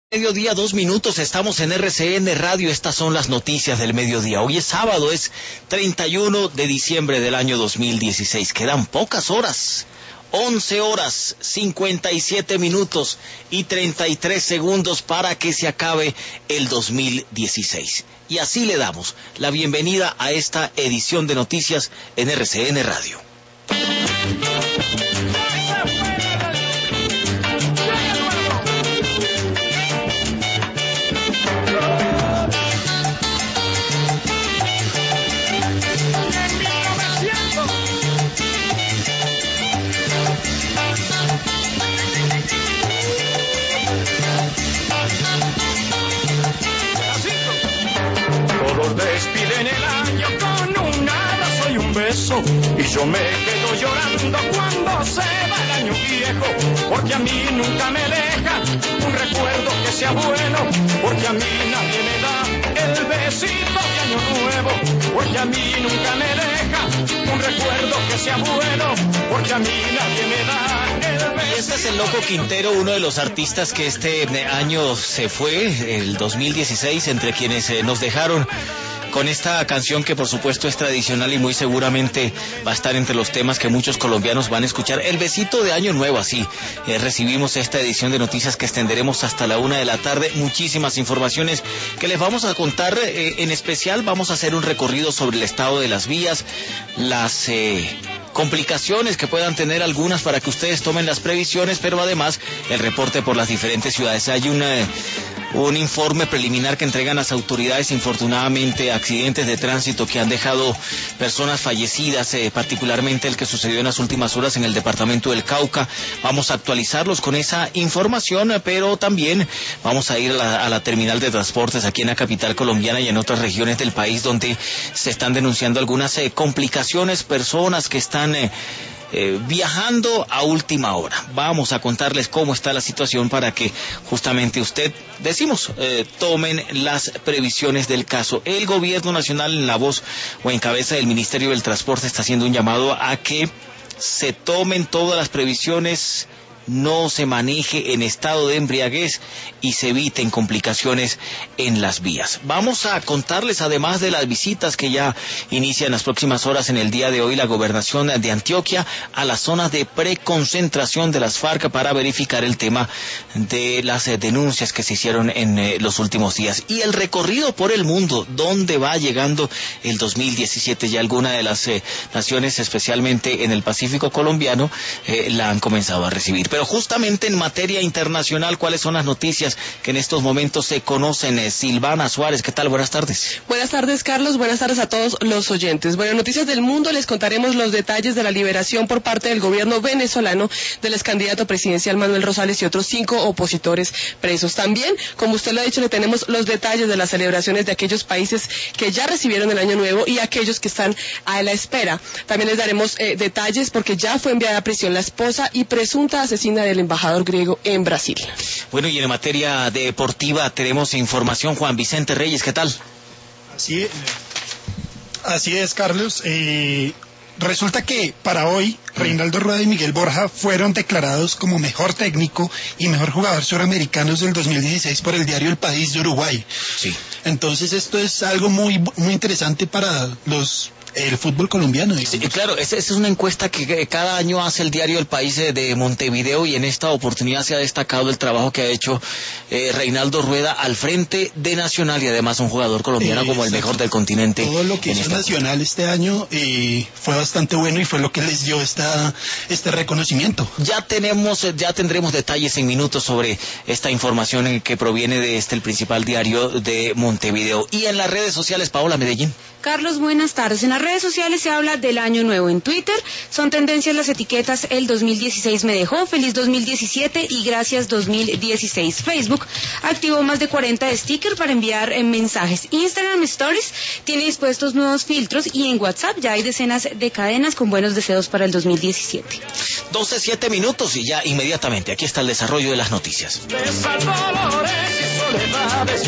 Mediodía, 2 minutos, estamos en RCN Radio, estas son las noticias del mediodía. Hoy es sábado, es 31 de diciembre del año 2016, quedan pocas horas, 11 horas, 57 minutos y 33 segundos para que se acabe el 2016. Y así le damos la bienvenida a esta edición de noticias en RCN Radio. Despiden el año con un abrazo y un beso, y yo me quedo llorando cuando se va el año viejo, porque a mí nunca me deja un recuerdo que sea bueno, porque a mí nadie me da el besito de año nuevo, porque a mí nunca me deja un recuerdo que sea bueno, porque a mí nadie me da el besito. Este es el Loco Quintero, uno de los artistas que este año se fue, el 2016, entre quienes nos dejaron con esta canción que por supuesto es tradicional y muy seguramente va a estar entre los temas que muchos colombianos van a escuchar. El besito de Año Nuevo, así recibimos esta edición de noticias que extenderemos hasta la 1 de la tarde. Muchísimas informaciones que les vamos a contar, en especial vamos a hacer un recorrido sobre el estado de las vías, las complicaciones que puedan tener algunas para que ustedes tomen las previsiones, pero además el reporte por las diferentes ciudades. Hay un informe preliminar que entregan las autoridades, infortunadamente accidentes de tránsito que han dejado personas fallecidas, particularmente el que sucedió en las últimas horas en el departamento del Cauca. Vamos a actualizarlos con esa información, pero también vamos a ir a la terminal de transportes aquí en la capital colombiana y en otras regiones del país donde se están denunciando algunas complicaciones, personas que están viajando a última hora. Vamos a contarles cómo está la situación para que justamente usted, tomen las previsiones del caso. El gobierno nacional, en la voz o en cabeza del Ministerio del Transporte, está haciendo un llamado a que se tomen todas las previsiones, no se maneje en estado de embriaguez y se eviten complicaciones en las vías. Vamos a contarles, además de las visitas que ya inician las próximas horas en el día de hoy, la gobernación de Antioquia a las zonas de preconcentración de las FARC para verificar el tema de las denuncias que se hicieron en los últimos días. Y el recorrido por el mundo, donde va llegando el 2017. Ya algunas de las naciones, especialmente en el Pacífico colombiano, la han comenzado a recibir. Pero justamente en materia internacional, ¿cuáles son las noticias que en estos momentos se conocen? Silvana Suárez, ¿qué tal? Buenas tardes. Buenas tardes, Carlos. Buenas tardes a todos los oyentes. Bueno, noticias del mundo, les contaremos los detalles de la liberación por parte del gobierno venezolano del ex candidato presidencial Manuel Rosales y otros 5 opositores presos. También, como usted lo ha dicho, le tenemos los detalles de las celebraciones de aquellos países que ya recibieron el Año Nuevo y aquellos que están a la espera. También les daremos detalles porque ya fue enviada a prisión la esposa y presunta asesina del embajador griego en Brasil. Bueno, y en materia deportiva tenemos información. Juan Vicente Reyes, ¿qué tal? Así es, Carlos. Resulta que para hoy Reinaldo Rueda y Miguel Borja fueron declarados como mejor técnico y mejor jugador suramericanos del 2016 por el diario El País de Uruguay. Sí. Entonces esto es algo muy interesante para el fútbol colombiano. Sí, claro, esa es una encuesta que cada año hace el diario El País de Montevideo, y en esta oportunidad se ha destacado el trabajo que ha hecho Reinaldo Rueda al frente de Nacional, y además un jugador colombiano como el mejor del continente. Todo lo que hizo Nacional este año fue bastante bueno y fue lo que les dio este reconocimiento. Ya tendremos detalles en minutos sobre esta información que proviene de el principal diario de Montevideo. Y en las redes sociales, Paola Medellín. Carlos, buenas tardes. En las redes sociales se habla del Año Nuevo. En Twitter son tendencias las etiquetas El 2016 me dejó, Feliz 2017 y Gracias 2016. Facebook activó más de 40 stickers para enviar mensajes. Instagram Stories tiene dispuestos nuevos filtros y en WhatsApp ya hay decenas de cadenas con buenos deseos para el 2017. 12:07 minutos y ya inmediatamente aquí está el desarrollo de las noticias. Dolores y soledades,